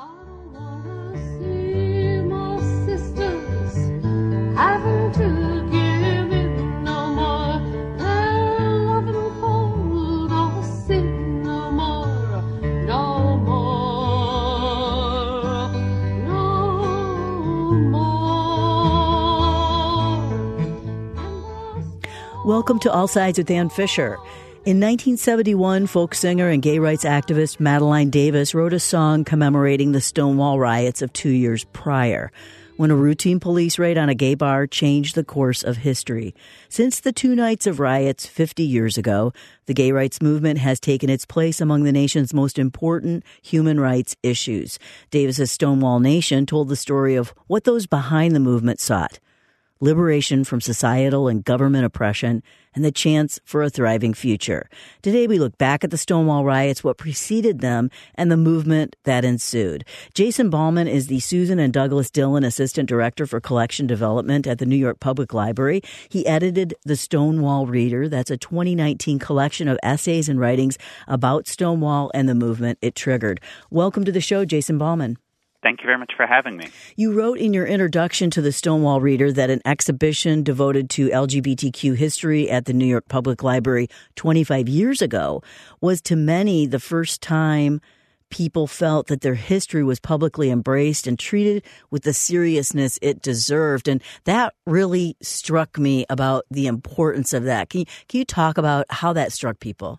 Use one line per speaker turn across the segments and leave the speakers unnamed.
Welcome to All Sides with Ann Fisher. In 1971, folk singer and gay rights activist Madeline Davis wrote a song commemorating the Stonewall riots of 2 years prior, when a routine police raid on a gay bar changed the course of history. Since the 2 nights of riots 50 years ago, the gay rights movement has taken its place among the nation's most important human rights issues. Davis's Stonewall Nation told the story of what those behind the movement sought: liberation from societal and government oppression, and the chance for a thriving future. Today we look back at the Stonewall riots, what preceded them, and the movement that ensued. Jason Ballman is the Susan and Douglas Dillon Assistant Director for Collection Development at the New York Public Library. He edited the Stonewall Reader. That's a 2019 collection of essays and writings about Stonewall and the movement it triggered. Welcome to the show, Jason Ballman.
Thank you very much for having me.
You wrote in your introduction to the Stonewall Reader that an exhibition devoted to LGBTQ history at the New York Public Library 25 years ago was to many the first time people felt that their history was publicly embraced and treated with the seriousness it deserved. And that really struck me about the importance of that. Can you talk about how that struck people?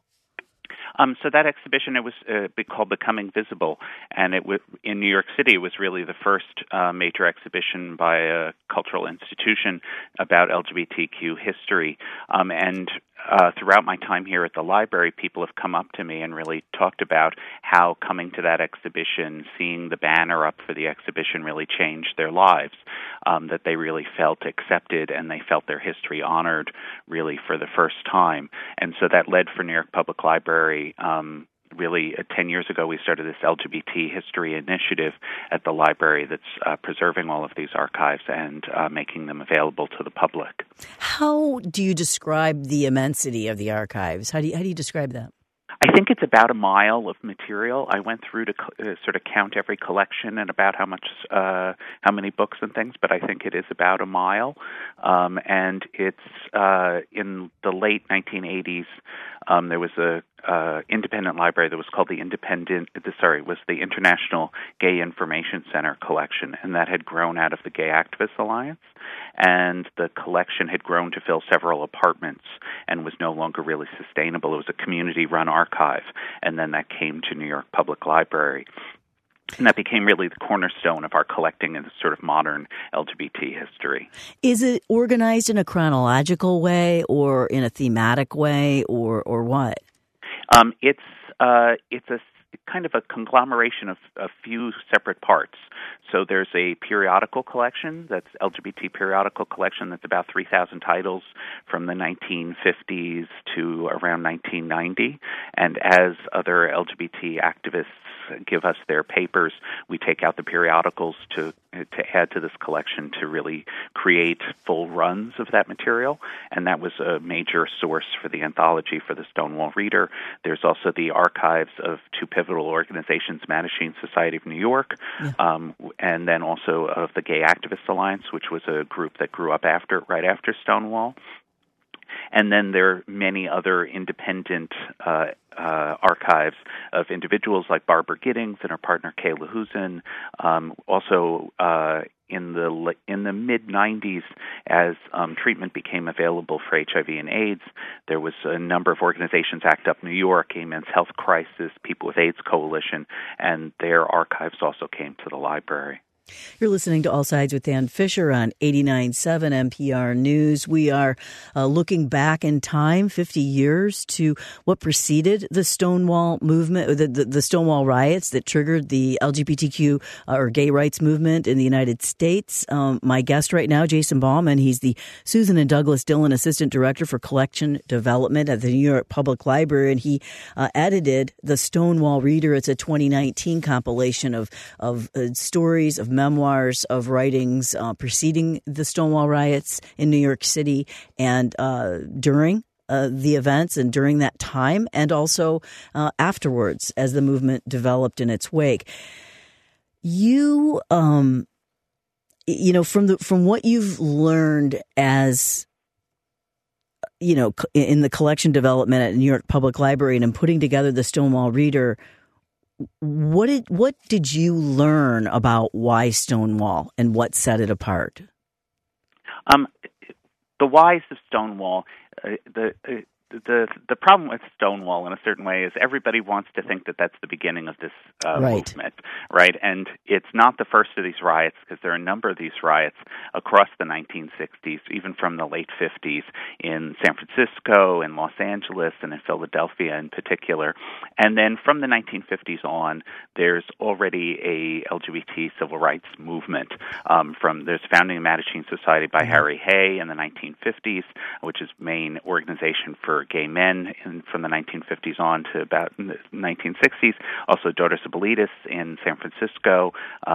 So that exhibition, it was called Becoming Visible, and it was in New York City. It was really the first major exhibition by a cultural institution about LGBTQ history. And throughout my time here at the library, people have come up to me and really talked about how coming to that exhibition, seeing the banner up for the exhibition really changed their lives, that they really felt accepted and they felt their history honored really for the first time. And so that led for New York Public Library. Really, 10 years ago, we started this LGBT history initiative at the library that's preserving all of these archives and making them available to the public.
How do you describe the immensity of the archives? How do you describe that?
I think it's about a mile of material. I went through to sort of count every collection and about how many books and things, but I think it is about a mile. And it's in the late 1980s. There was a independent library that was called the International Gay Information Center Collection, and that had grown out of the Gay Activists Alliance, and the collection had grown to fill several apartments and was no longer really sustainable. It was a community-run archive, and then that came to New York Public Library. And that became really the cornerstone of our collecting in sort of modern LGBT history.
Is it organized in a chronological way or in a thematic way or what?
It's a kind of a conglomeration of a few separate parts. So there's a periodical collection, that's LGBT periodical collection, that's about 3,000 titles from the 1950s to around 1990. And as other LGBT activists give us their papers, we take out the periodicals to add to this collection to really create full runs of that material. And that was a major source for the anthology for the Stonewall Reader. There's also the archives of two pivotal organizations, Mattachine Society of New York, and then also of the Gay Activists Alliance, which was a group that grew up right after Stonewall. And then there are many other independent archives of individuals like Barbara Giddings and her partner Kayla Husin. Also, in the mid-'90s, as treatment became available for HIV and AIDS, there was a number of organizations, ACT UP New York, Gay Men's Health Crisis, People with AIDS Coalition, and their archives also came to the library.
You're listening to All Sides with Ann Fisher on 89.7 NPR News. We are looking back in time, 50 years, to what preceded the Stonewall movement, the Stonewall riots that triggered the LGBTQ or gay rights movement in the United States. My guest right now, Jason Ballman, he's the Susan and Douglas Dillon Assistant Director for Collection Development at the New York Public Library, and he edited the Stonewall Reader. It's a 2019 compilation of stories, of memoirs, of writings preceding the Stonewall riots in New York City and during the events and during that time, and also afterwards as the movement developed in its wake. You, from what you've learned as, in the collection development at New York Public Library and in putting together the Stonewall Reader, what did you learn about why Stonewall and what set it apart?
The whys of Stonewall, the problem with Stonewall in a certain way is everybody wants to think that that's the beginning of this movement, right? And it's not the first of these riots, because there are a number of these riots across the 1960s, even from the late 50s in San Francisco, in Los Angeles, and in Philadelphia in particular. And then from the 1950s on, there's already a LGBT civil rights movement. There's founding of Mattachine Society by Harry Hay in the 1950s, which is main organization for gay men from the 1950s on to about the 1960s. Also, Daughters of Bilitis in San Francisco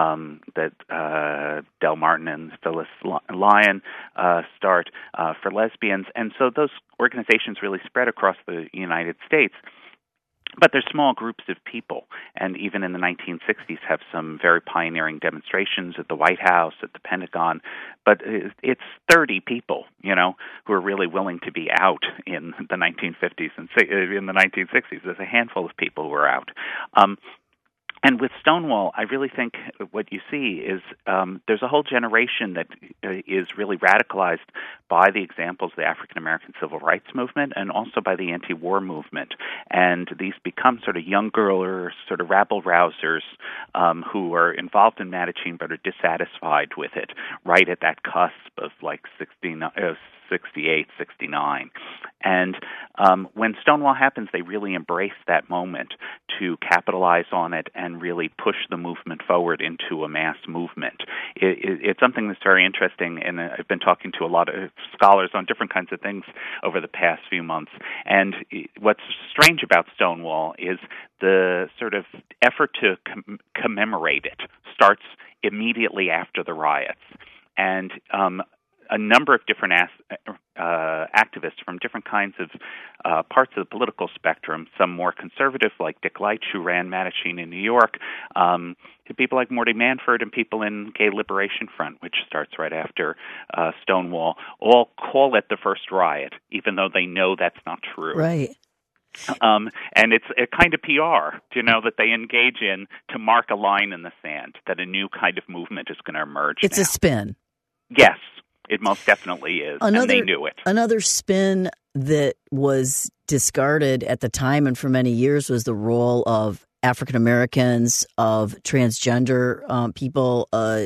that Del Martin and Phyllis Lyon start for lesbians. And so those organizations really spread across the United States. But they're small groups of people, and even in the 1960s have some very pioneering demonstrations at the White House, at the Pentagon. But it's 30 people, who are really willing to be out in the 1950s and in the 1960s. There's a handful of people who are out. And with Stonewall, I really think what you see is there's a whole generation that is really radicalized by the examples of the African-American civil rights movement and also by the anti-war movement. And these become sort of younger or sort of rabble-rousers who are involved in Mattachine but are dissatisfied with it right at that cusp of like 68, 69. And when Stonewall happens, they really embrace that moment to capitalize on it and really push the movement forward into a mass movement. It's something that's very interesting, and I've been talking to a lot of scholars on different kinds of things over the past few months. And what's strange about Stonewall is the sort of effort to commemorate it starts immediately after the riots. And a number of different activists from different kinds of parts of the political spectrum, some more conservative like Dick Leitch, who ran Mattachine in New York, to people like Morty Manford and people in Gay Liberation Front, which starts right after Stonewall, all call it the first riot, even though they know that's not true.
Right.
And it's a kind of PR, that they engage in to mark a line in the sand, that a new kind of movement is going to emerge.
It's
now.
A spin.
Yes. It most definitely is, and they knew it.
Another spin that was discarded at the time and for many years was the role of African Americans, of transgender people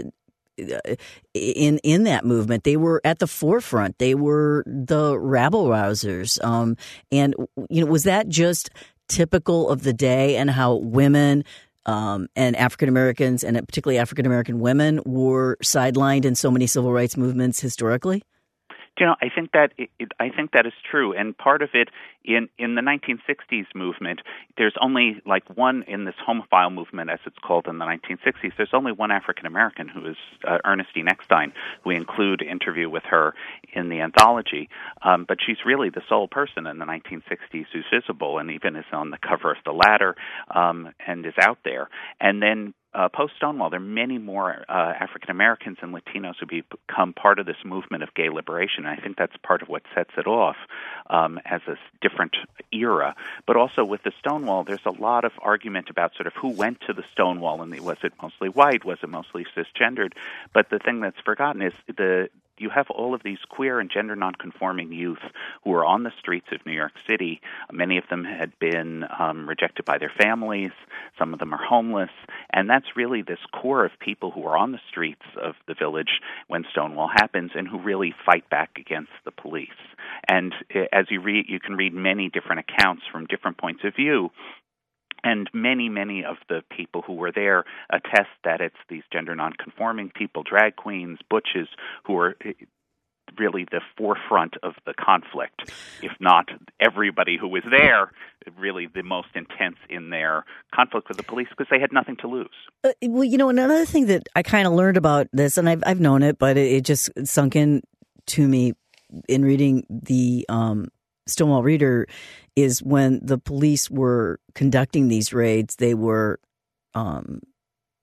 in that movement. They were at the forefront. They were the rabble-rousers. And was that just typical of the day and how women and African Americans, and particularly African American women, were sidelined in so many civil rights movements historically?
I think that is true, and part of it in the 1960s movement, there's only like one in this homophile movement, as it's called in the 1960s. There's only one African American, who is Ernestine Eckstein. We include interview with her in the anthology, but she's really the sole person in the 1960s who's visible, and even is on the cover of the Ladder, and is out there. And then post-Stonewall, there are many more African Americans and Latinos who become part of this movement of gay liberation. And I think that's part of what sets it off as a different era. But also with the Stonewall, there's a lot of argument about sort of who went to the Stonewall, and was it mostly white, was it mostly cisgendered? But the thing that's forgotten is you have all of these queer and gender nonconforming youth who are on the streets of New York City. Many of them had been rejected by their families. Some of them are homeless. And that's really this core of people who are on the streets of the village when Stonewall happens and who really fight back against the police. And as you read, you can read many different accounts from different points of view. And many, many of the people who were there attest that it's these gender nonconforming people, drag queens, butches, who are really the forefront of the conflict. If not everybody who was there, really the most intense in their conflict with the police, because they had nothing to lose.
Well, another thing that I kind of learned about this, and I've known it, but it just sunk in to me in reading the Stonewall Reader, is when the police were conducting these raids, they were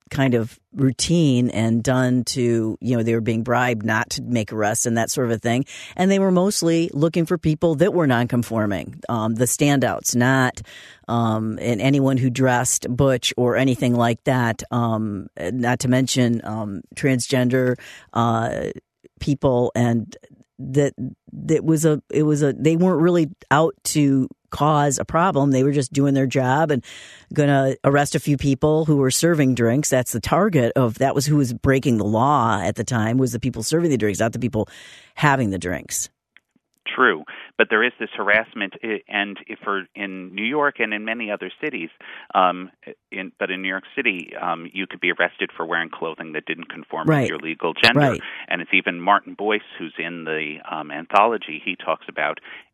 kind of routine and done to, they were being bribed not to make arrests and that sort of a thing. And they were mostly looking for people that were nonconforming, the standouts, not and anyone who dressed butch or anything like that, not to mention transgender people. And they weren't really out to cause a problem. They were just doing their job and going to arrest a few people who were serving drinks. That's the target that was who was breaking the law at the time, was the people serving the drinks, not the people having the drinks.
True, but there is this harassment, and in New York and in many other cities, but in New York City, you could be arrested for wearing clothing that didn't conform with your legal gender.
Right.
And it's even Martin Boyce, who's in the anthology. He talks about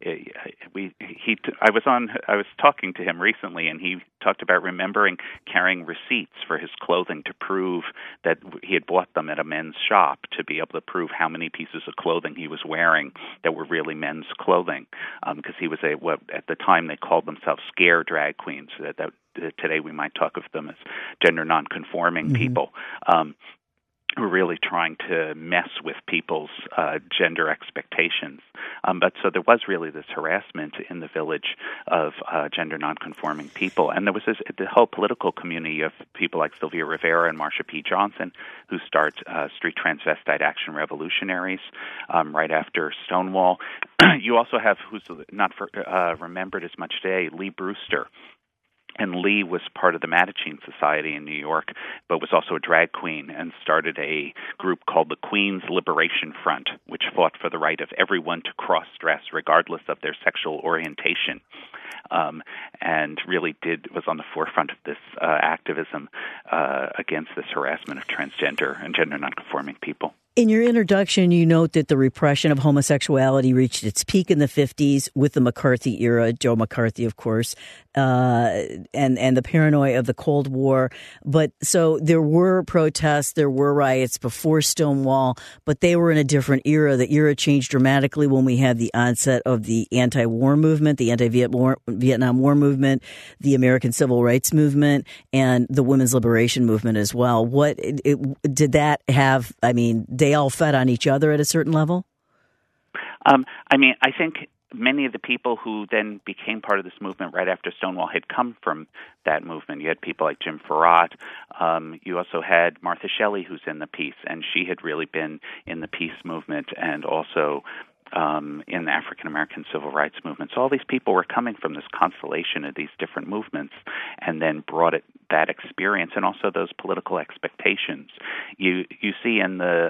I was talking to him recently, and he talked about remembering carrying receipts for his clothing to prove that he had bought them at a men's shop, to be able to prove how many pieces of clothing he was wearing that were really men's clothing, because he was what at the time they called themselves scare drag queens. That today we might talk of them as gender nonconforming people. Who are really trying to mess with people's gender expectations. But so there was really this harassment in the village of gender nonconforming people. And there was the whole political community of people like Sylvia Rivera and Marsha P. Johnson, who start Street Transvestite Action Revolutionaries right after Stonewall. You also have, who's not remembered as much today, Lee Brewster. And Lee was part of the Mattachine Society in New York, but was also a drag queen and started a group called the Queens Liberation Front, which fought for the right of everyone to cross-dress regardless of their sexual orientation, and really was on the forefront of this activism against this harassment of transgender and gender nonconforming people.
In your introduction, you note that the repression of homosexuality reached its peak in the 50s with the McCarthy era, Joe McCarthy, of course, and the paranoia of the Cold War. But so there were protests, there were riots before Stonewall, but they were in a different era. The era changed dramatically when we had the onset of the anti-war movement, the anti-Vietnam War movement, the American Civil Rights Movement, and the Women's Liberation Movement as well. Did that have, they all fed on each other at a certain level?
I think many of the people who then became part of this movement right after Stonewall had come from that movement. You had people like Jim Farrar. You also had Martha Shelley, who's in the piece, and she had really been in the peace movement and also in the African American civil rights movement. So all these people were coming from this constellation of these different movements, and then brought that experience and also those political expectations. You see in the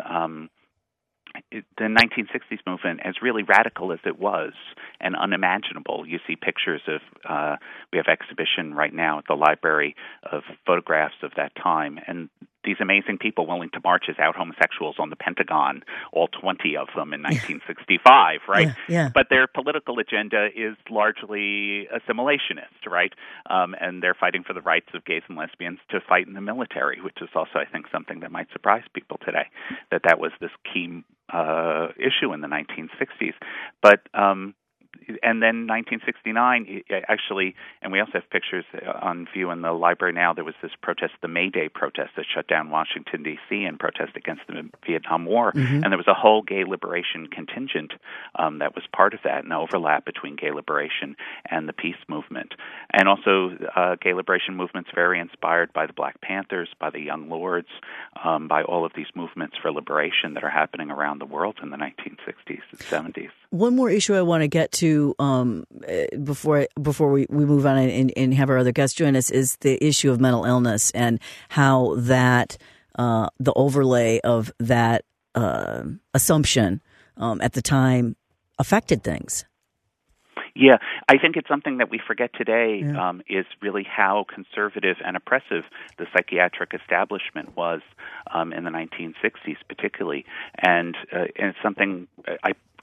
1960s movement, as really radical as it was and unimaginable. You see pictures of, we have exhibition right now at the library of photographs of that time, and these amazing people willing to march as out homosexuals on the Pentagon, all 20 of them in 1965, right?
Yeah.
But their political agenda is largely assimilationist, right? And they're fighting for the rights of gays and lesbians to fight in the military, which is also, I think, something that might surprise people today, that was this key issue in the 1960s. But and then 1969, actually, and we also have pictures on view in the library now, there was this protest, the May Day protest that shut down Washington, D.C. in protest against the Vietnam War. Mm-hmm. And there was a whole gay liberation contingent that was part of that, an overlap between gay liberation and the peace movement. And also gay liberation movements very inspired by the Black Panthers, by the Young Lords, by all of these movements for liberation that are happening around the world in the 1960s and 70s.
One more issue I want to get to before we move on and have our other guests join us is the issue of mental illness and how that the overlay of that assumption at the time affected things.
Yeah, I think it's something that we forget today is really how conservative and oppressive the psychiatric establishment was in the 1960s particularly. And it's something I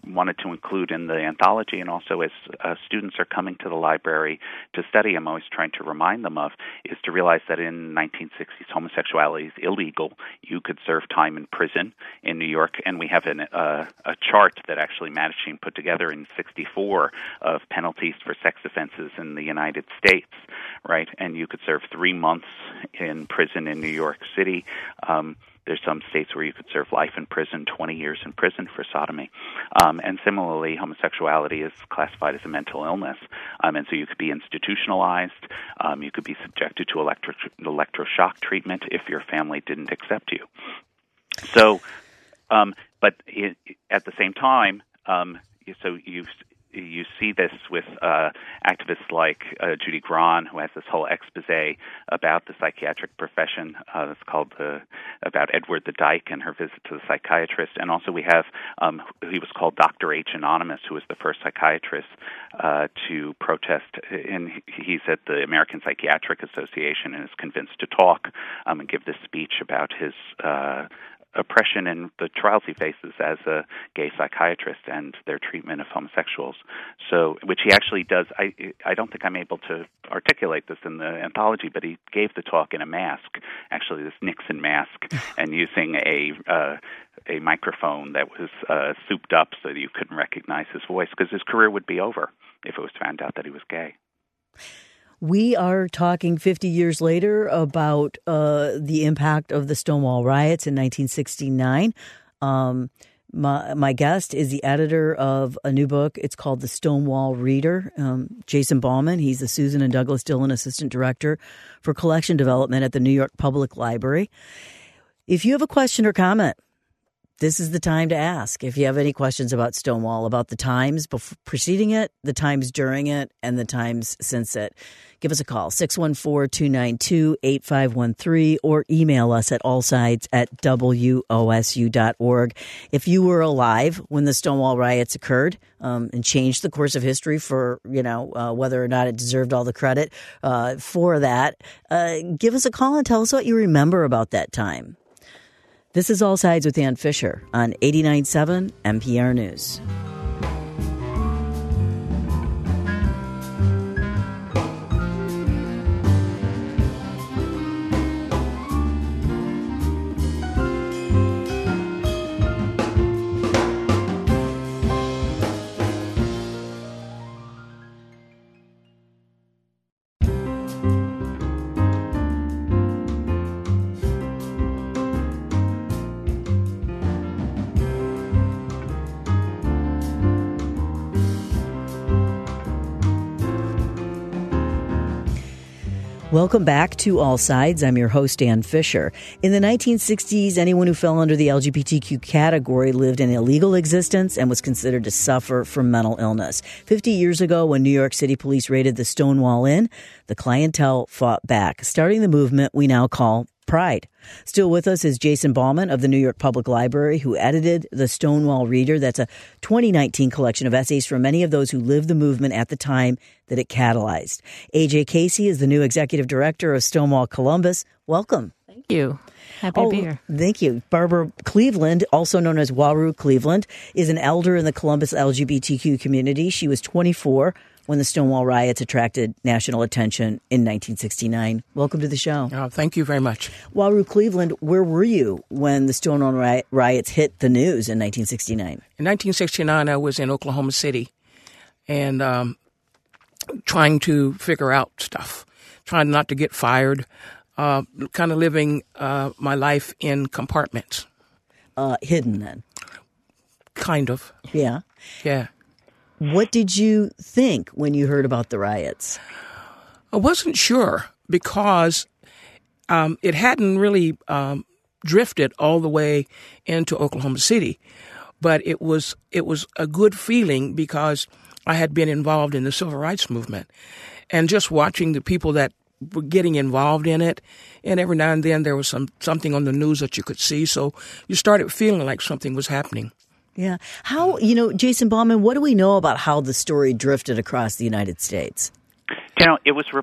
wanted to include in the anthology, and also as students are coming to the library to study, I'm always trying to remind them of, is to realize that in 1960s, homosexuality is illegal. You could serve time in prison in New York, and we have a chart that actually Mattachine put together in 1964 of penalties for sex offenses in the United States, right? And you could serve 3 months in prison in New York City. There's some states where you could serve life in prison, 20 years in prison for sodomy. And similarly, homosexuality is classified as a mental illness. And so you could be institutionalized. You could be subjected to electroshock treatment if your family didn't accept you. So, but at the same time, so you see this with activists like Judy Grahn, who has this whole expose about the psychiatric profession. It's called about Edward the Dyke and her visit to the psychiatrist. And also we have, he was called Dr. H. Anonymous, who was the first psychiatrist to protest. And he's at the American Psychiatric Association and is convinced to talk and give this speech about his oppression and the trials he faces as a gay psychiatrist and their treatment of homosexuals. So, which he actually does. I don't think I'm able to articulate this in the anthology, but he gave the talk in a mask, actually this Nixon mask, and using a microphone that was souped up so that you couldn't recognize his voice, because his career would be over if it was found out that he was gay.
We are talking 50 years later about the impact of the Stonewall riots in 1969. My guest is the editor of a new book. It's called The Stonewall Reader. Jason Bauman, he's the Susan and Douglas Dillon Assistant Director for Collection Development at the New York Public Library. If you have a question or comment, this is the time to ask. If you have any questions about Stonewall, about the times preceding it, the times during it, and the times since it, give us a call, 614-292-8513, or email us at allsides@wosu.org. If you were alive when the Stonewall riots occurred and changed the course of history for, whether or not it deserved all the credit for that, give us a call and tell us what you remember about that time. This is All Sides with Ann Fisher on 89.7 NPR News. Welcome back to All Sides. I'm your host, Ann Fisher. In the 1960s, anyone who fell under the LGBTQ category lived an illegal existence and was considered to suffer from mental illness. 50 years ago, when New York City police raided the Stonewall Inn, the clientele fought back, starting the movement we now call Pride. Still with us is Jason Bauman of the New York Public Library, who edited The Stonewall Reader. That's a 2019 collection of essays from many of those who lived the movement at the time that it catalyzed. A.J. Casey is the new executive director of Stonewall Columbus. Welcome.
Thank you. Happy to be here.
Thank you. Barbara Cleveland, also known as Waru Cleveland, is an elder in the Columbus LGBTQ community. She was 24 when the Stonewall riots attracted national attention in 1969. Welcome to the show.
Thank you very much.
Waru Cleveland, where were you when the Stonewall riots hit the news in 1969?
In 1969, I was in Oklahoma City and trying to figure out stuff, trying not to get fired, kind of living my life in compartments.
Hidden then?
Kind of.
Yeah?
Yeah.
What did you think when you heard about the riots?
I wasn't sure because it hadn't really drifted all the way into Oklahoma City, but it was a good feeling because I had been involved in the civil rights movement, and just watching the people that were getting involved in it, and every now and then there was something on the news that you could see, so you started feeling like something was happening.
Yeah. How, Jason Bauman, what do we know about how the story drifted across the United States?
It was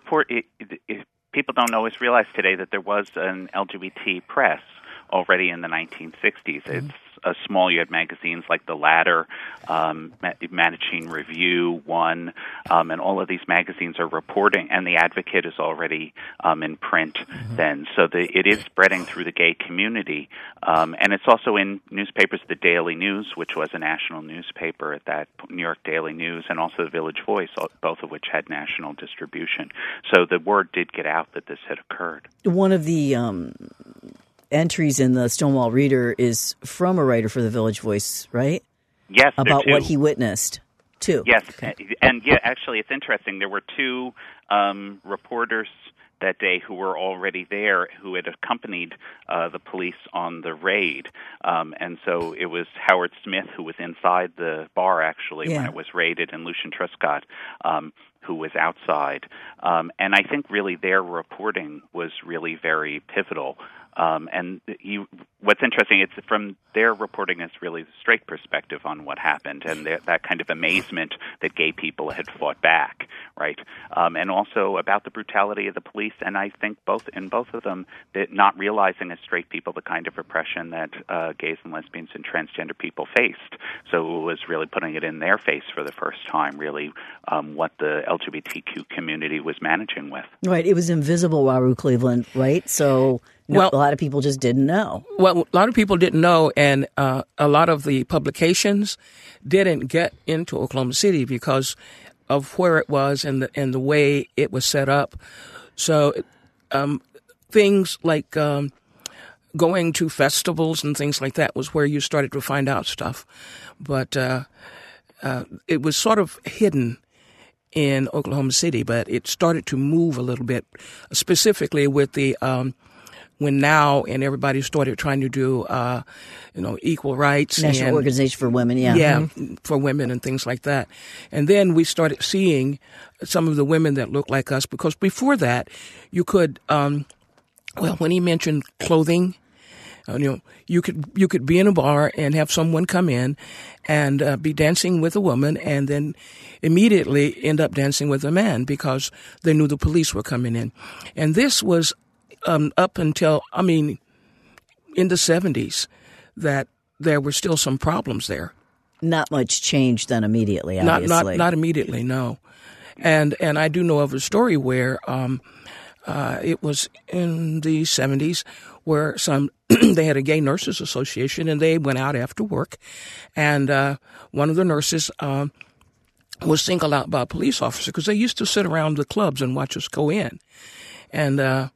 people don't always realize today that there was an LGBT press already in the 1960s. It's small. You had magazines like The Ladder, Mattachine Review, One, and all of these magazines are reporting, and The Advocate is already in print then. So it is spreading through the gay community. And it's also in newspapers, the Daily News, which was a national newspaper at that, New York Daily News, and also the Village Voice, both of which had national distribution. So the word did get out that this had occurred.
One of the entries in the Stonewall Reader is from a writer for the Village Voice, right?
Yes,
about what he witnessed, too.
Yes, okay. And actually, it's interesting. There were two reporters that day who were already there, who had accompanied the police on the raid. And so it was Howard Smith, who was inside the bar, actually, when it was raided, and Lucian Truscott, who was outside. And I think really their reporting was really very pivotal. And what's interesting, it's from their reporting is really the straight perspective on what happened, and that kind of amazement that gay people had fought back, right? And also about the brutality of the police, and I think in both of them, that not realizing as straight people the kind of repression that gays and lesbians and transgender people faced. So it was really putting it in their face for the first time, really, what the LGBTQ community was managing with.
Right. It was invisible, Waru Cleveland, right? So a lot of people just didn't know. Well,
a lot of people didn't know, and a lot of the publications didn't get into Oklahoma City because of where it was and the way it was set up. So things like going to festivals and things like that was where you started to find out stuff. But it was sort of hidden in Oklahoma City, but it started to move a little bit, specifically with the when NOW and everybody started trying to do, equal rights.
National Organization for Women,
for women and things like that. And then we started seeing some of the women that looked like us, because before that, you could, when he mentioned clothing, you could be in a bar and have someone come in and be dancing with a woman, and then immediately end up dancing with a man because they knew the police were coming in. And this was up until, in the 70s, that there were still some problems there.
Not much changed then immediately, obviously.
Not immediately, no. And I do know of a story where it was in the 70s where they had a gay nurses association, and they went out after work, and one of the nurses was singled out by a police officer because they used to sit around the clubs and watch us go in, and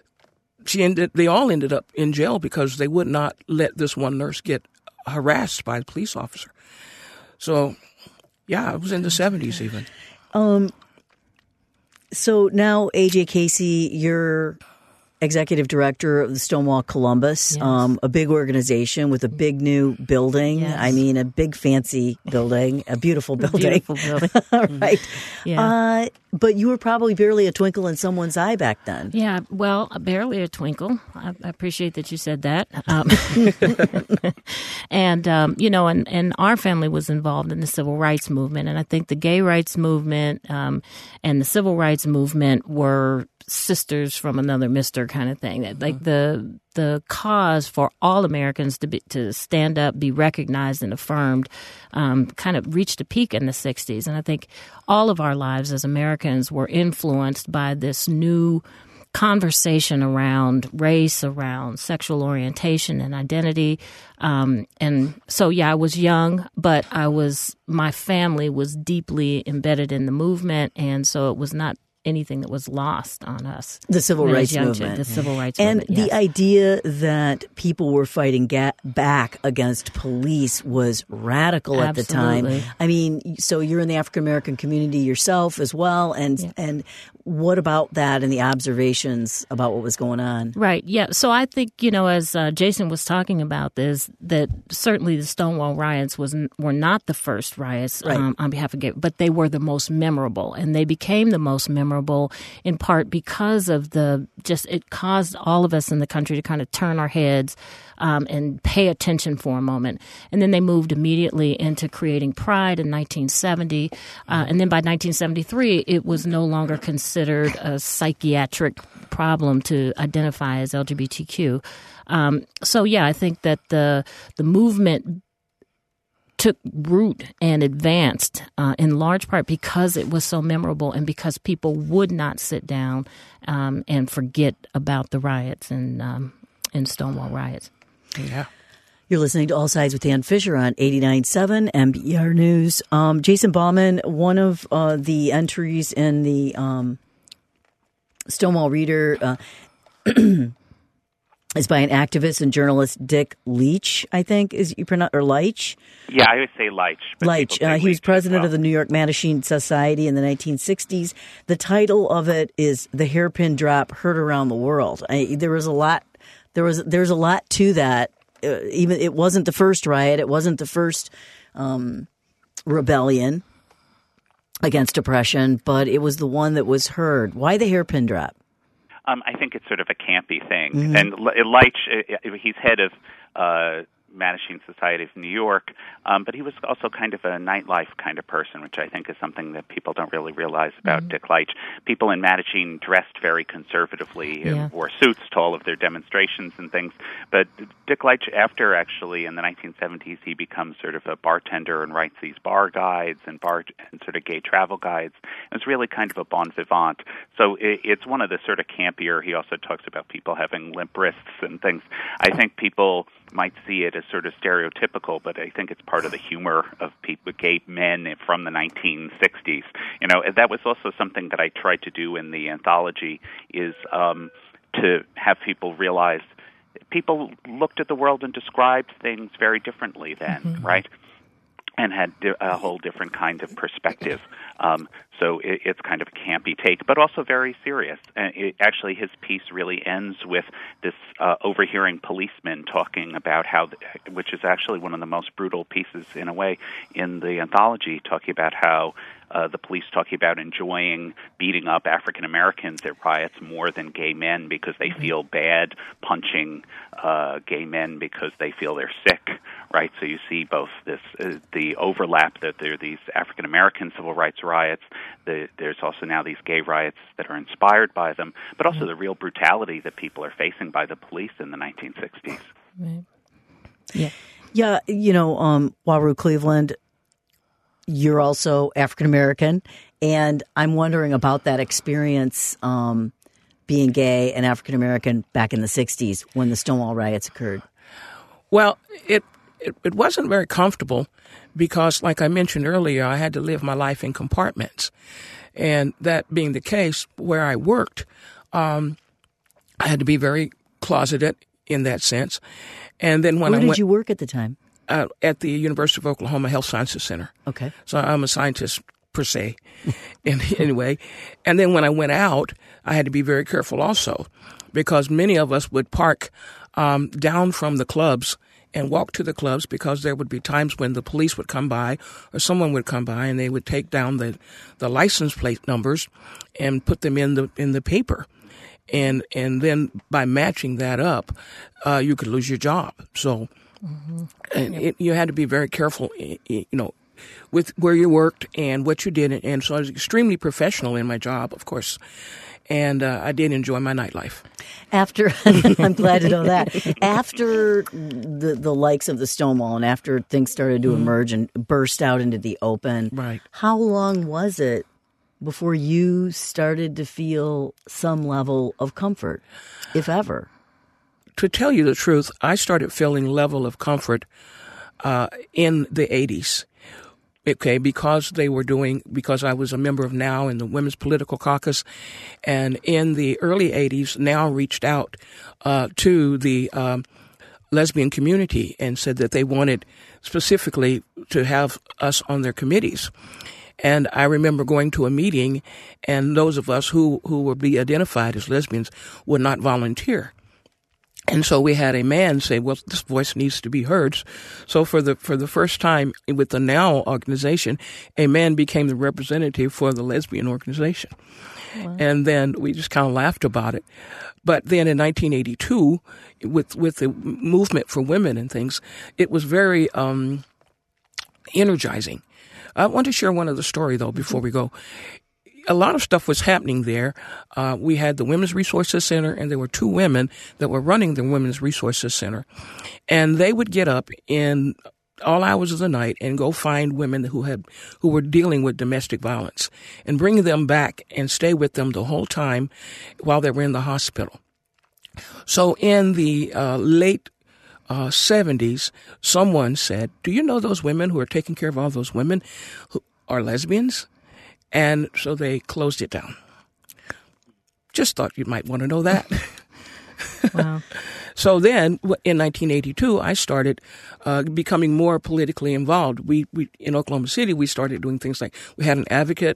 they all ended up in jail because they would not let this one nurse get harassed by a police officer. So, it was in the 70s even.
So now, A.J. Casey, you're executive director of the Stonewall Columbus, yes. A big organization with a big new building. Yes. A big fancy building, a beautiful building. Right. Yeah. But you were probably barely a twinkle in someone's eye back then.
Yeah, well, barely a twinkle. I appreciate that you said that. And our family was involved in the civil rights movement. And I think the gay rights movement and the civil rights movement were sisters from another mister kind of thing. Like the cause for all Americans to stand up, be recognized and affirmed, kind of reached a peak in the 60s. And I think all of our lives as Americans were influenced by this new conversation around race, around sexual orientation and identity. And so, I was young, but my family was deeply embedded in the movement. And so it was not anything that was lost on us.
The civil rights movement.
The civil rights
movement,
yes.
The idea that people were fighting back against police was radical at the time. So you're in the African-American community yourself as well, and what about that and the observations about what was going on?
Right, yeah. So I think, as Jason was talking about this, that certainly the Stonewall riots were not the first riots on behalf of gay, but they were the most memorable, and they became the most memorable in part because of it caused all of us in the country to kind of turn our heads and pay attention for a moment. And then they moved immediately into creating Pride in 1970. And then by 1973, it was no longer considered considered a psychiatric problem to identify as LGBTQ. So yeah, I think that the movement took root and advanced in large part because it was so memorable and because people would not sit down and forget about the riots and Stonewall riots.
Yeah.
You're listening to All Sides with Dan Fisher on 89.7 NPR News. Jason Bauman, one of the entries in the Stonewall Reader is by an activist and journalist, Dick Leach, I think is you pronounce, or Leitch?
Yeah, I would say Leitch.
Leitch. He was president of the New York Mattachine Society in the 1960s. The title of it is "The Hairpin Drop Heard Around the World." There was a lot. There's a lot to that. Even it wasn't the first riot. It wasn't the first rebellion against oppression, but it was the one that was heard. Why the hairpin drop?
I think it's sort of a campy thing. Mm-hmm. And Leitch, he's head of Mattachine Society of New York, but he was also kind of a nightlife kind of person, which I think is something that people don't really realize about Dick Leitch. People in Mattachine dressed very conservatively and wore suits to all of their demonstrations and things. But Dick Leitch, after actually in the 1970s, he becomes sort of a bartender and writes these bar guides and sort of gay travel guides. It's really kind of a bon vivant. So it's one of the sort of campier. He also talks about people having limp wrists and things. I think people might see it as sort of stereotypical, but I think it's part of the humor of gay men from the 1960s. You know, that was also something that I tried to do in the anthology, is to have people realize people looked at the world and described things very differently then, right? And had a whole different kind of perspective. So it's kind of a campy take, but also very serious. And actually, his piece really ends with this overhearing policeman talking about how, which is actually one of the most brutal pieces in a way in the anthology, talking about how the police talking about enjoying beating up African Americans at riots more than gay men because they feel bad punching gay men because they feel they're sick, right? So you see both this the overlap that there are these African American civil rights riots. There's also now these gay riots that are inspired by them, but also the real brutality that people are facing by the police in the 1960s.
Right.
Yeah. You know, Waru Cleveland, you're also African American, and I'm wondering about that experience being gay and African American back in the 60s when the Stonewall riots occurred.
Well, it wasn't very comfortable because, like I mentioned earlier, I had to live my life in compartments. And that being the case, where I worked, I had to be very closeted in that sense. And then when
Where did you work at the time?
At the University of Oklahoma Health Sciences Center. Okay. So I'm a scientist per se, anyway. And then when I went out, I had to be very careful also, because many of us would park down from the clubs and walk to the clubs, because there would be times when the police would come by or someone would come by and they would take down the license plate numbers and put them in the paper. And then by matching that up, you could lose your job. So you had to be very careful, you know, with where you worked and what you did. And so I was extremely professional in my job, of course. And I did enjoy my nightlife.
After, I'm glad to know that. After the likes of the Stonewall and after things started to emerge and burst out into the open,
right?
How long was it before you started to feel some level of comfort, if ever?
To tell you the truth, I started feeling level of comfort in the 80s. Okay, because I was a member of NOW in the Women's Political Caucus, and in the early 80s, NOW reached out to the lesbian community and said that they wanted specifically to have us on their committees. And I remember going to a meeting, and those of us who would be identified as lesbians would not volunteer. And so we had a man say, well, this voice needs to be heard. So for the first time with the NOW organization, a man became the representative for the lesbian organization. Wow. And then we just kind of laughed about it. But then in 1982, with the movement for women and things, it was very energizing. I want to share one other story, though, before we go. a lot of stuff was happening there. We had the Women's Resources Center, and there were two women that were running the Women's Resources Center. And they would get up in all hours of the night and go find women who were dealing with domestic violence and bring them back and stay with them the whole time while they were in the hospital. So in the late 70s, someone said, "Do you know those women who are taking care of all those women who are lesbians?" And so they closed it down. Just thought you might want to know that.
Wow.
So then, in 1982, I started becoming more politically involved. We in Oklahoma City, we started doing things like we had an advocate.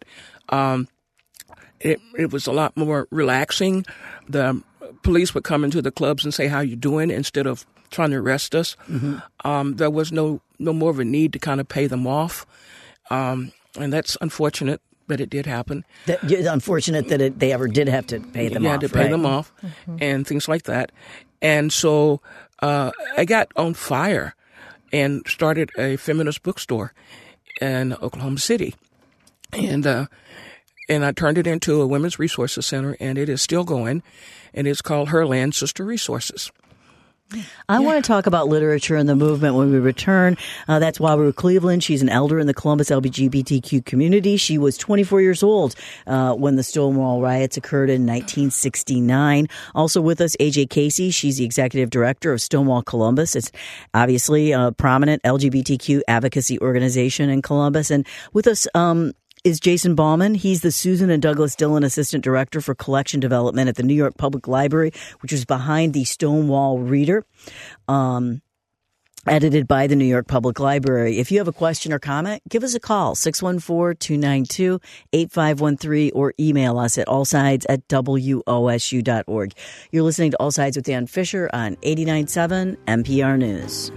It was a lot more relaxing. The police would come into the clubs and say, "How you doing?" instead of trying to arrest us. Mm-hmm. There was no more of a need to kind of pay them off, and that's unfortunate. But it did happen.
Unfortunate that they ever did have to pay them off.
Yeah, to pay them off and things like that. And so I got on fire and started a feminist bookstore in Oklahoma City. And I turned it into a Women's Resources Center, and it is still going. And it's called Herland Sister Resources.
I want to talk about literature and the movement when we return. That's Waru Cleveland. She's an elder in the Columbus LGBTQ community. She was 24 years old when the Stonewall riots occurred in 1969. Also with us, AJ Casey. She's the executive director of Stonewall Columbus. It's obviously a prominent LGBTQ advocacy organization in Columbus. And with us is Jason Bauman. He's the Susan and Douglas Dillon Assistant Director for Collection Development at the New York Public Library, which is behind the Stonewall Reader, edited by the New York Public Library. If you have a question or comment, give us a call, 614-292-8513, or email us at allsides@wosu.org. You're listening to All Sides with Dan Fisher on 89.7 NPR News.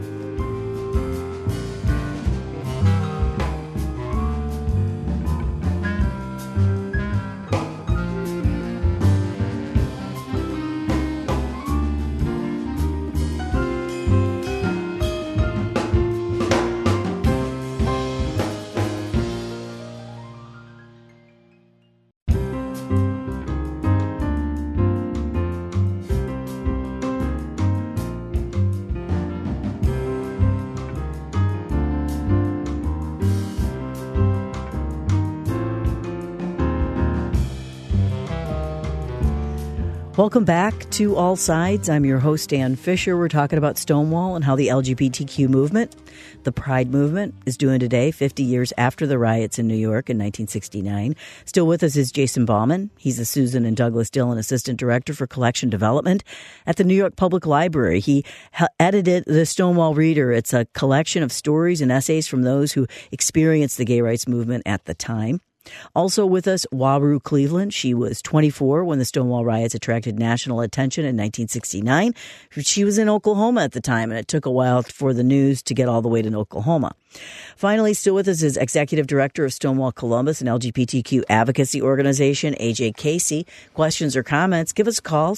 Welcome back to All Sides. I'm your host, Dan Fisher. We're talking about Stonewall and how the LGBTQ movement, the Pride movement, is doing today, 50 years after the riots in New York in 1969. Still with us is Jason Bauman. He's the Susan and Douglas Dillon Assistant Director for Collection Development at the New York Public Library. He edited the Stonewall Reader. It's a collection of stories and essays from those who experienced the gay rights movement at the time. Also with us, Waru Cleveland. She was 24 when the Stonewall riots attracted national attention in 1969. She was in Oklahoma at the time, and it took a while for the news to get all the way to Oklahoma. Finally, still with us is Executive Director of Stonewall Columbus, an LGBTQ advocacy organization, AJ Casey. Questions or comments, give us a call,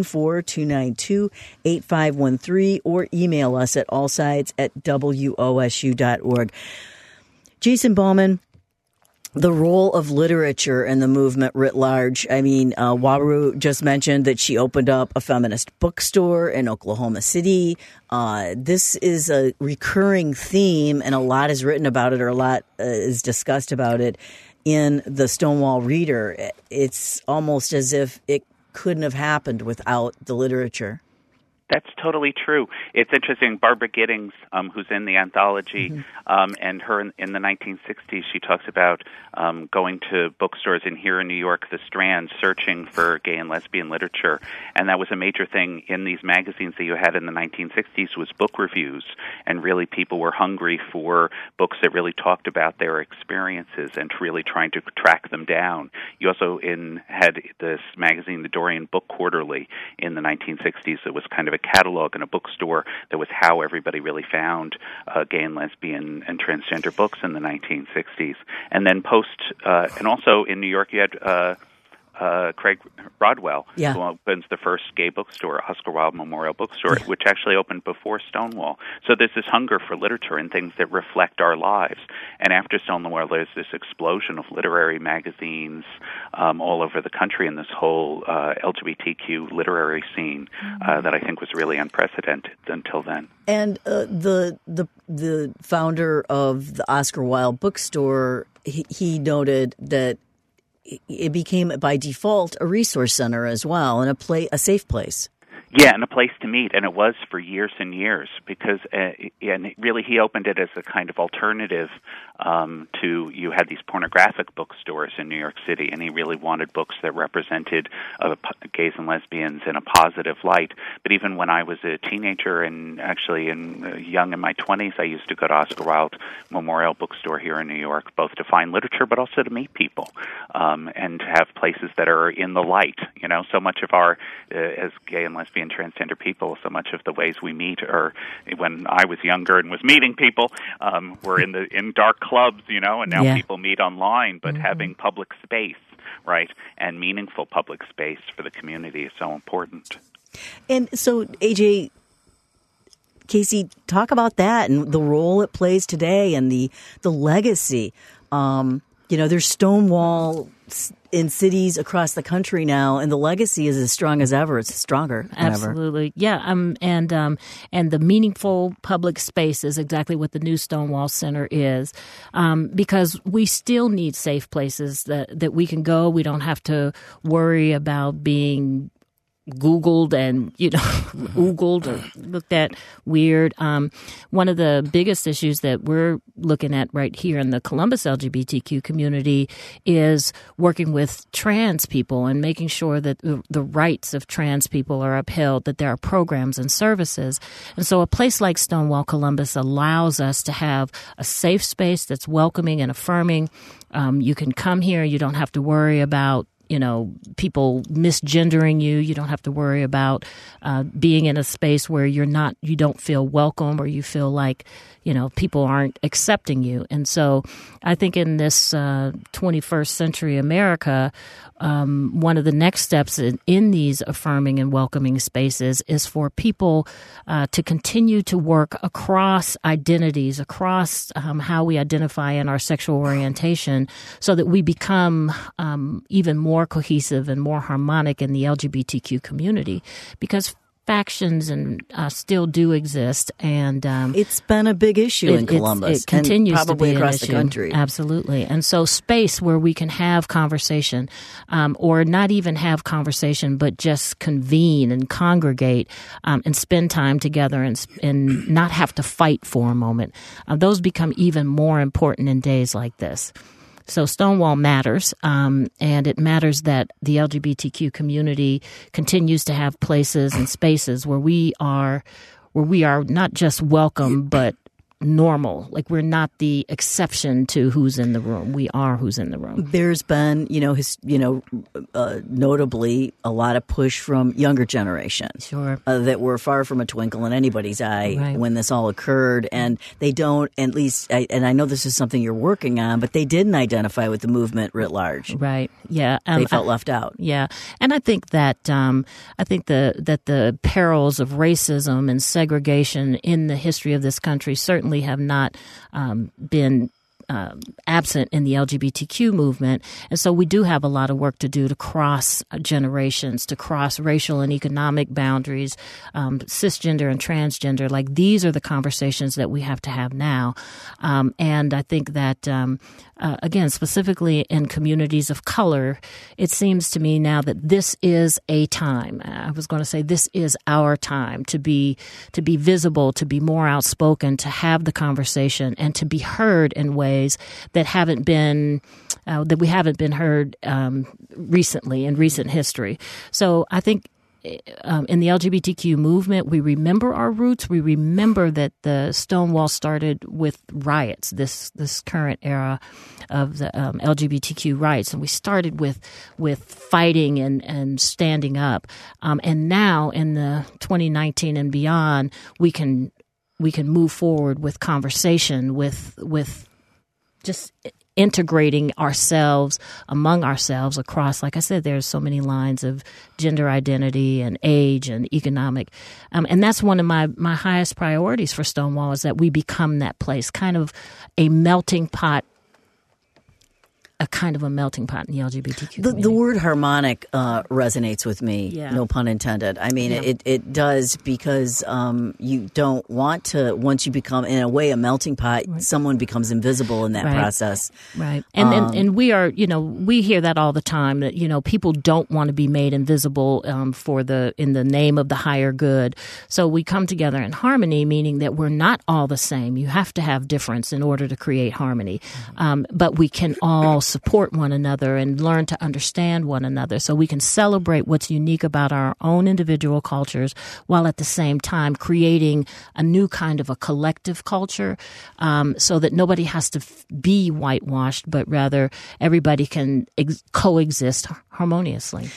614-292-8513, or email us at allsides@wosu.org. Jason Bauman, the role of literature in the movement writ large. I mean, Waru just mentioned that she opened up a feminist bookstore in Oklahoma City. This is a recurring theme, and a lot is written about it, or a lot is discussed about it in the Stonewall Reader. It's almost as if it couldn't have happened without the literature.
That's totally true. It's interesting. Barbara Giddings, who's in the anthology, and her in the 1960s, she talks about going to bookstores here in New York, the Strand, searching for gay and lesbian literature. And that was a major thing in these magazines that you had in the 1960s, was book reviews. And really people were hungry for books that really talked about their experiences and really trying to track them down. You also had this magazine, the Dorian Book Quarterly, in the 1960s. It was kind of a catalog in a bookstore that was how everybody really found gay and lesbian and transgender books in the 1960s. And then and also in New York, you had Craig Rodwell,
Yeah.
who opens the first gay bookstore, Oscar Wilde Memorial Bookstore, which actually opened before Stonewall. So there's this hunger for literature and things that reflect our lives. And after Stonewall, there's this explosion of literary magazines all over the country, and this whole LGBTQ literary scene that I think was really unprecedented until then.
And the founder of the Oscar Wilde bookstore, he noted that it became by default a resource center as well, and a safe place.
Yeah, and a place to meet, and it was for years and years because, and really, he opened it as a kind of alternative to, you had these pornographic bookstores in New York City, and he really wanted books that represented gays and lesbians in a positive light. But even when I was a teenager and actually young in my 20s, I used to go to Oscar Wilde Memorial Bookstore here in New York, both to find literature but also to meet people and to have places that are in the light. You know, so much of our, as gay and lesbian transgender people, so much of the ways we meet, or when I was younger and was meeting people, were in dark clubs, you know, and now people meet online, but having public space, right, and meaningful public space for the community is so important.
And so, AJ, Casey, talk about that and the role it plays today and the legacy. You know, there's Stonewall in cities across the country now, and the legacy is as strong as ever. It's stronger than
Absolutely.
ever.
Yeah. And the meaningful public space is exactly what the new Stonewall Center is, because we still need safe places that we can go. We don't have to worry about being Googled and, you know, oogled or looked at weird. One of the biggest issues that we're looking at right here in the Columbus LGBTQ community is working with trans people and making sure that the rights of trans people are upheld, that there are programs and services. And so a place like Stonewall Columbus allows us to have a safe space that's welcoming and affirming. You can come here. You don't have to worry about, you know, people misgendering you. You don't have to worry about being in a space where you don't feel welcome, or you feel like, you know, people aren't accepting you. And so I think in this 21st century America, one of the next steps in these affirming and welcoming spaces is for people to continue to work across identities, across how we identify in our sexual orientation, so that we become even more cohesive and more harmonic in the LGBTQ community, because factions and still do exist, and
it's been a big issue in Columbus.
It continues
and probably
to be
across
an
the country.
Absolutely. And so space where we can have conversation, or not even have conversation, but just convene and congregate and spend time together and not have to fight for a moment. Those become even more important in days like this. So Stonewall matters, and it matters that the LGBTQ community continues to have places and spaces where we are not just welcome, but normal. Like, we're not the exception to who's in the room. We are who's in the room.
There's been, notably a lot of push from younger generations.
Sure.
That were far from a twinkle in anybody's eye when this all occurred. And they don't, at least, and I know this is something you're working on, but they didn't identify with the movement writ large.
Right. Yeah.
They felt left out.
Yeah. And I think that the perils of racism and segregation in the history of this country certainly have not been absent in the LGBTQ movement. And so we do have a lot of work to do to cross generations, to cross racial and economic boundaries, cisgender and transgender. Like, these are the conversations that we have to have now. And I think that, again, specifically in communities of color, it seems to me now that this is a time. I was going to say this is our time to be visible, to be more outspoken, to have the conversation, and to be heard in ways that we haven't been heard recently in recent history. So I think in the LGBTQ movement, we remember our roots. We remember that the Stonewall started with riots, this current era of the LGBTQ rights, and we started with fighting and standing up. And now in the 2019 and beyond, we can move forward with conversation, with just integrating ourselves among ourselves across, like I said, there's so many lines of gender identity and age and economic. And that's one of my highest priorities for Stonewall, is that we become that place, kind of a melting pot. A kind of a melting pot in the LGBTQ community.
The word harmonic resonates with me, no pun intended. I mean, it does, because you don't want to, once you become, in a way, a melting pot, someone becomes invisible in that process.
Right. And we are, we hear that all the time, that, people don't want to be made invisible in the name of the higher good. So we come together in harmony, meaning that we're not all the same. You have to have difference in order to create harmony. But we can all support one another and learn to understand one another, so we can celebrate what's unique about our own individual cultures, while at the same time creating a new kind of a collective culture, so that nobody has to be whitewashed, but rather everybody can coexist harmoniously.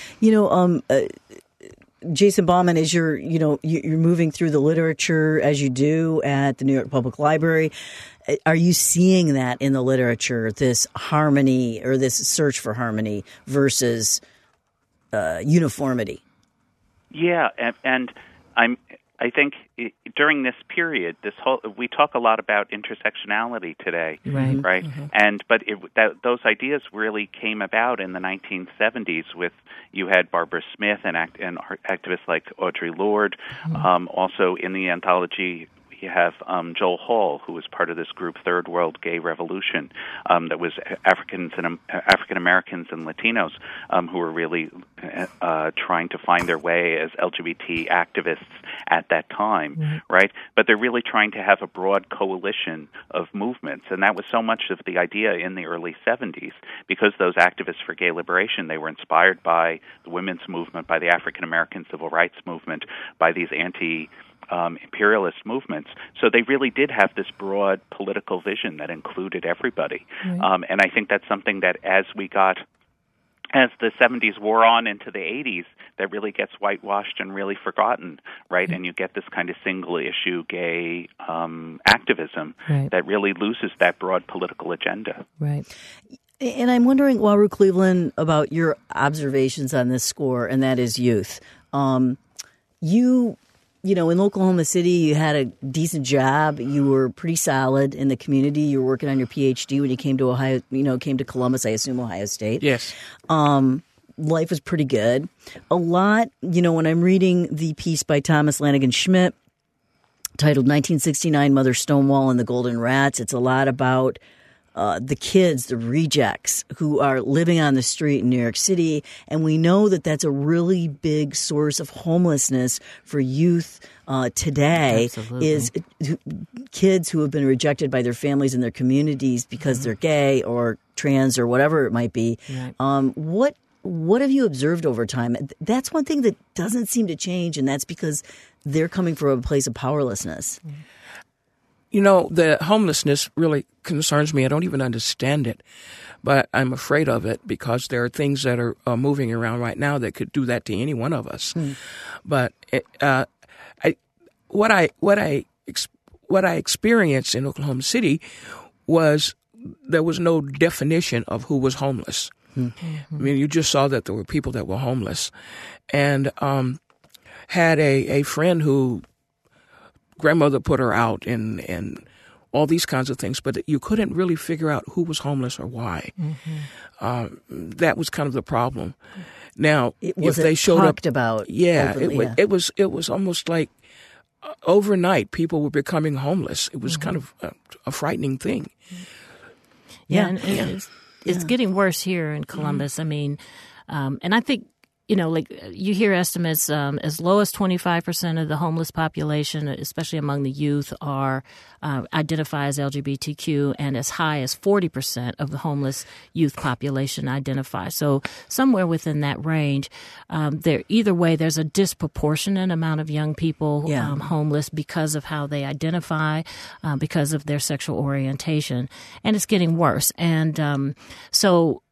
Jason Bauman, as you're moving through the literature as you do at the New York Public Library, are you seeing that in the literature, this harmony or this search for harmony versus uniformity?
Yeah, and I think during this period, we talk a lot about intersectionality today, right? Mm-hmm. But those ideas really came about in the 1970s. You had Barbara Smith and activists like Audre Lorde. Mm-hmm. Also in the anthology, you have Joel Hall, who was part of this group, Third World Gay Revolution, that was African Americans and Latinos who were really trying to find their way as LGBT activists at that time, right? But they're really trying to have a broad coalition of movements, and that was so much of the idea in the early 70s, because those activists for gay liberation, they were inspired by the women's movement, by the African American civil rights movement, by these imperialist movements. So they really did have this broad political vision that included everybody. Right. And I think that's something that as the 70s wore on into the 80s, that really gets whitewashed and really forgotten, right? Mm-hmm. And you get this kind of single-issue gay activism that really loses that broad political agenda.
Right. And I'm wondering, Waru Cleveland, about your observations on this score, and that is youth. In Oklahoma City, you had a decent job. You were pretty solid in the community. You were working on your PhD when you came to Ohio. Came to Columbus, I assume Ohio State.
Yes.
Life was pretty good. A lot, when I'm reading the piece by Thomas Lanigan Schmidt titled 1969 Mother Stonewall and the Golden Rats, it's a lot about the kids, the rejects who are living on the street in New York City. And we know that that's a really big source of homelessness for youth today. Absolutely. Is kids who have been rejected by their families and their communities because they're gay or trans or whatever it might be. Right. What have you observed over time? That's one thing that doesn't seem to change, and that's because they're coming from a place of powerlessness.
The homelessness really concerns me. I don't even understand it, but I'm afraid of it because there are things that are moving around right now that could do that to any one of us. But what I experienced in Oklahoma City was there was no definition of who was homeless. Mm-hmm. I mean, you just saw that there were people that were homeless, and had a friend who grandmother put her out and all these kinds of things, but you couldn't really figure out who was homeless or why. Mm-hmm. That was kind of the problem. Now, if they showed
talked
up,
about,
it was almost like overnight people were becoming homeless. It was kind of a frightening thing.
Yeah, and it's getting worse here in Columbus. I mean, and I think, you hear estimates as low as 25% of the homeless population, especially among the youth, are identify as LGBTQ, and as high as 40% of the homeless youth population identify. So somewhere within that range, either way, there's a disproportionate amount of young people homeless because of how they identify, because of their sexual orientation, and it's getting worse. And so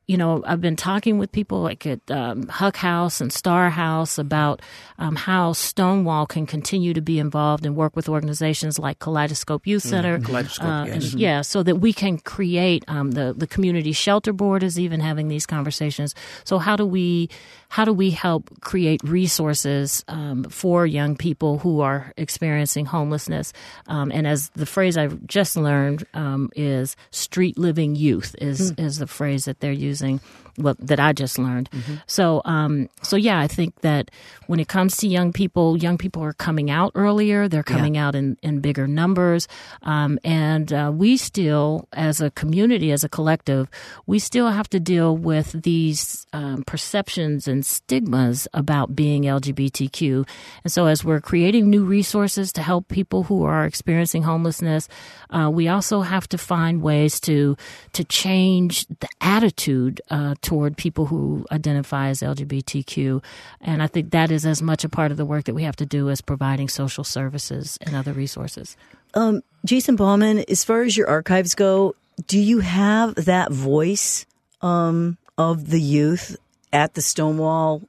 I've been talking with people like at Huck House and Star House about how Stonewall can continue to be involved and work with organizations like Kaleidoscope Youth Center.
Kaleidoscope, yes.
So that we can create the Community Shelter Board is even having these conversations. So how do we help create resources for young people who are experiencing homelessness? And as the phrase I just learned is street living youth is the phrase that they're using, that I just learned. So I think that when it comes to young people are coming out earlier. They're coming out in bigger numbers. And we still, as a community, as a collective, we still have to deal with these perceptions and stigmas about being LGBTQ. And so as we're creating new resources to help people who are experiencing homelessness, we also have to find ways to change the attitude toward people who identify as LGBTQ. And I think that is as much a part of the work that we have to do as providing social services and other resources.
Jason Bauman, as far as your archives go, do you have that voice of the youth at the Stonewall,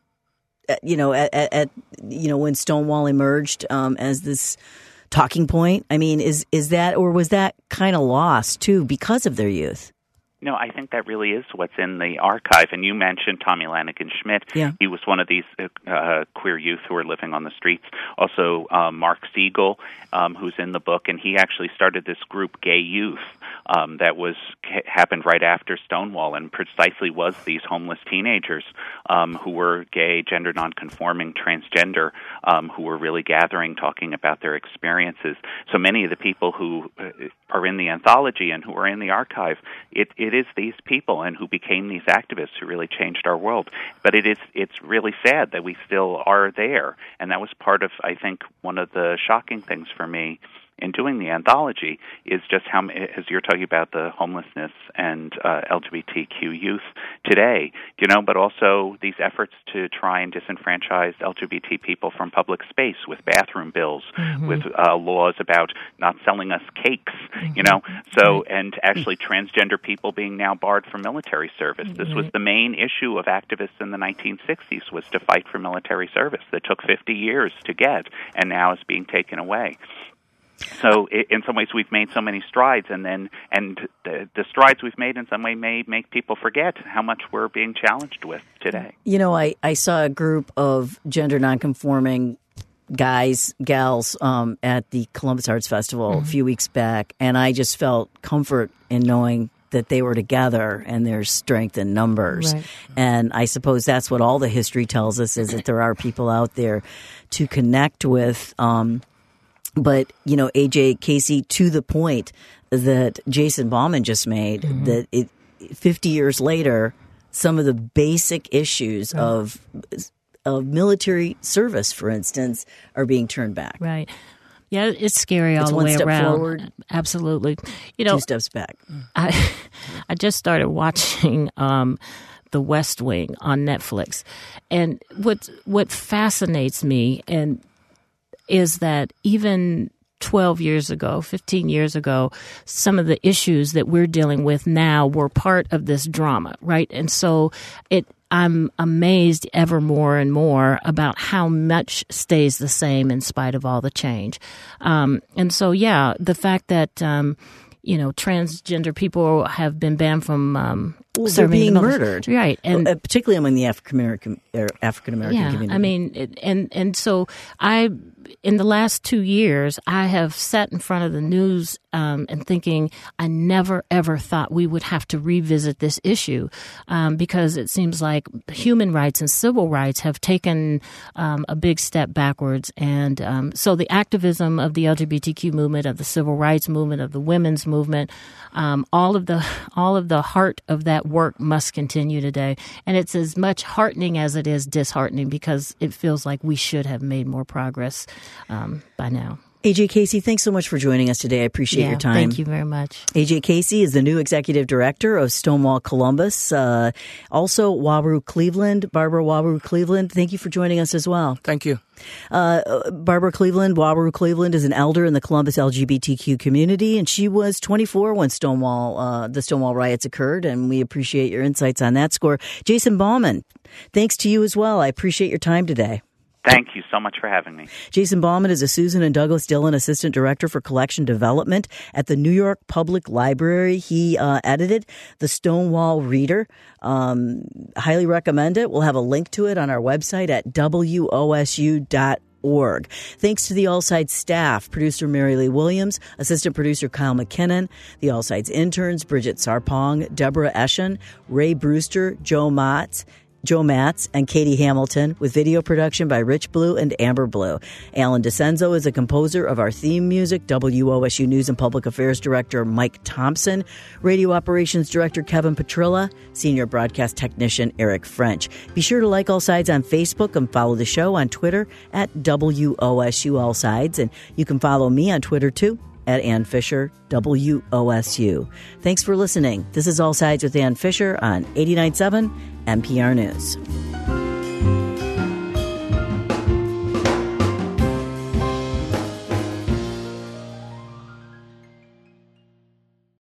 when Stonewall emerged as this talking point? I mean, is that, or was that kind of lost too because of their youth?
No, I think that really is what's in the archive. And you mentioned Tommy Lanigan Schmidt.
Yeah.
He was one of these queer youth who were living on the streets. Also, Mark Siegel, who's in the book, and he actually started this group, Gay Youth, that happened right after Stonewall, and precisely was these homeless teenagers who were gay, gender nonconforming, transgender, who were really gathering, talking about their experiences. So many of the people who are in the anthology and who are in the archive, it is these people and who became these activists who really changed our world. But it's really sad that we still are there, and that was part of, I think, one of the shocking things for me in doing the anthology is just how, as you're talking about the homelessness and LGBTQ youth today, but also these efforts to try and disenfranchise LGBT people from public space with bathroom bills, with laws about not selling us cakes, and actually transgender people being now barred from military service. This was the main issue of activists in the 1960s, was to fight for military service that took 50 years to get and now is being taken away. So in some ways we've made so many strides, and the strides we've made in some way may make people forget how much we're being challenged with today.
I saw a group of gender nonconforming gals at the Columbus Arts Festival a few weeks back, and I just felt comfort in knowing that they were together and there's strength in numbers.
Right.
And I suppose that's what all the history tells us, is that there are people out there to connect with. But, AJ Casey, to the point that Jason Bauman just made, that 50 years later, some of the basic issues of military service, for instance, are being turned back.
Right. Yeah, it's scary all the way around.
One step forward.
Absolutely.
2 steps back.
I just started watching The West Wing on Netflix. And what fascinates me is that even 12 years ago, 15 years ago, some of the issues that we're dealing with now were part of this drama, right? And so I'm amazed ever more and more about how much stays the same in spite of all the change. And so, the fact that transgender people have been banned from
they're being murdered,
right? And
particularly among the African American community.
I mean, and so in the last 2 years, I have sat in front of the news and thinking, I never, ever thought we would have to revisit this issue because it seems like human rights and civil rights have taken a big step backwards. And so the activism of the LGBTQ movement, of the civil rights movement, of the women's movement, all of the heart of that work must continue today. And it's as much heartening as it is disheartening, because it feels like we should have made more progress by now.
A.J. Casey, thanks so much for joining us today. I appreciate your time.
Thank you very much.
A.J. Casey is the new executive director of Stonewall Columbus. Also, Waru Cleveland. Barbara Waru Cleveland, thank you for joining us as well.
Thank you.
Barbara Cleveland, Waru Cleveland, is an elder in the Columbus LGBTQ community, and she was 24 when the Stonewall riots occurred, and we appreciate your insights on that score. Jason Bauman, thanks to you as well. I appreciate your time today.
Thank you so much for having me.
Jason Bauman is a Susan and Douglas Dillon Assistant Director for Collection Development at the New York Public Library. He edited the Stonewall Reader. Highly recommend it. We'll have a link to it on our website at wosu.org. Thanks to the All Sides staff, producer Mary Lee Williams, assistant producer Kyle McKinnon, the All Sides interns Bridget Sarpong, Deborah Eschen, Ray Brewster, Joe Matz, and Katie Hamilton, with video production by Rich Blue and Amber Blue. Alan DeCenzo is a composer of our theme music. WOSU News and Public Affairs Director Mike Thompson. Radio Operations Director Kevin Petrilla. Senior Broadcast Technician Eric French. Be sure to like All Sides on Facebook and follow the show on Twitter at WOSU All Sides. And you can follow me on Twitter too, at Ann Fisher, WOSU. Thanks for listening. This is All Sides with Ann Fisher on 89.7 NPR News.